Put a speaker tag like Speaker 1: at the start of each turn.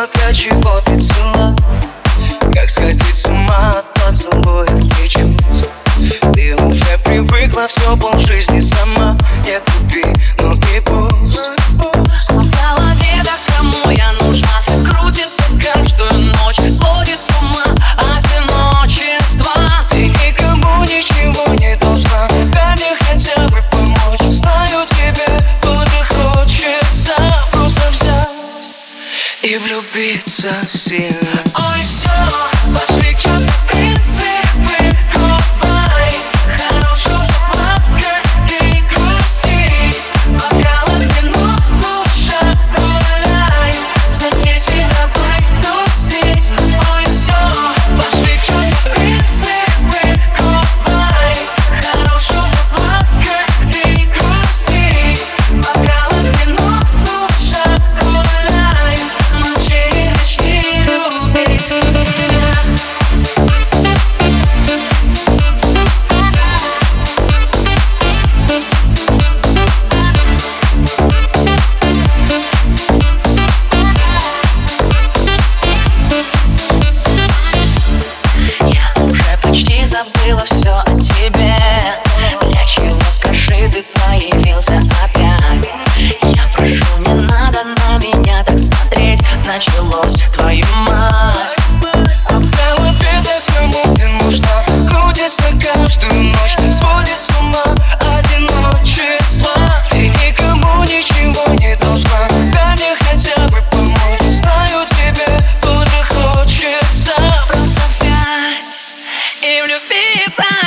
Speaker 1: Но для чего ты цела? Как сходить с ума от поцелуев и чувств? Ты уже привыкла, все полжизни сама. Нет любви, ну и пусть.
Speaker 2: В голове, да кому я нужна? Крутится каждую ночь, сводит с ума одиночество.
Speaker 1: Ты никому ничего не должна, дай мне хотя бы помочь. Знаю, тебе тоже хочется просто взять и влюбиться сильно.
Speaker 2: Ой, все, пошли к черту принципы, гудбай. Хорош уже плакать и грустить. Бокалы вино, душа гуляй. Записи давай тусить. Ой, все, пошли к черту принципы, гудбай. Хорош уже плакать и грустить. Бокалы вино, душа гуляй. Молчи и начни любить. Я уже почти забыла все о тебе. Для чего, скажи, ты появился опять? Я прошу, не надо на меня так смотреть. Началось, твою мать.
Speaker 1: А в голове, да кому ты нужна? Крутится каждую ночь, сводит с ума одиночество. Ты никому ничего не должна, дай мне хотя бы помочь. Знаю, тебе тоже хочется
Speaker 2: Просто взять и влюбиться.